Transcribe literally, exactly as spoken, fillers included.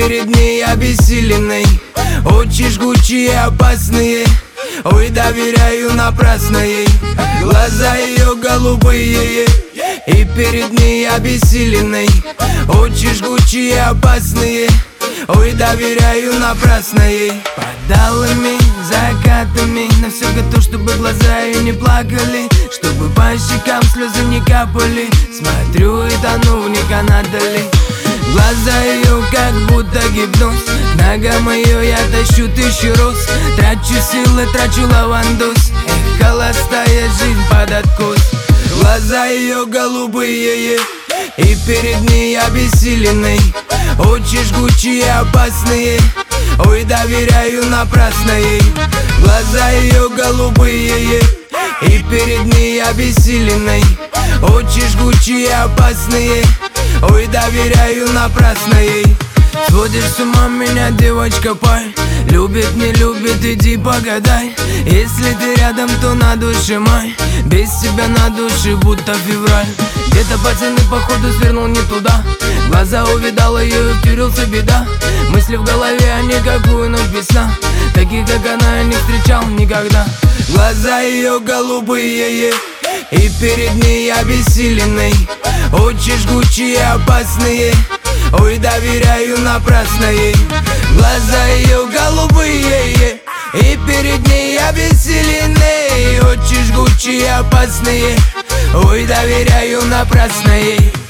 перед ней обессиленной. Очи жгучие, опасные, ой, доверяю напрасно ей. Глаза ее голубые, и перед ней обессиленной. Очи жгучие, опасные, ой, доверяю напрасно ей. Под алыми закатами на все готов, чтобы глаза ее не плакали, чтобы по щекам слезы не капали. Смотрю и тону в них, она дали. Глаза ее как будто гипноз, к ногам ее я тащу тысячу роз. Трачу силы, трачу лавандос, эх, холостая жизнь под откос. Глаза ее голубые, и перед ней обессиленной. Очи жгучие, опасные, ой, доверяю напрасно ей. Глаза ее голубые, и перед ней обессиленной. Очи жгучие, опасные, ой, доверяю напрасно ей. Сводишь с ума меня, девочка, пай. Любит, не любит, иди погадай. Если ты рядом, то на душе май. Без тебя на душе будто февраль. Где-то пацаны походу свернул не туда. Глаза увидал ее и втюрился беда. Мысли в голове, а никакую ночь без сна. Таких, как она, я не встречал никогда. Глаза ее голубые, и перед ней обессиленной. Очи жгучие, опасные, ой, доверяю напрасно ей. Глаза ее голубые, и перед ней обессиленной. Очи жгучие, опасные, ой, доверяю напрасно ей.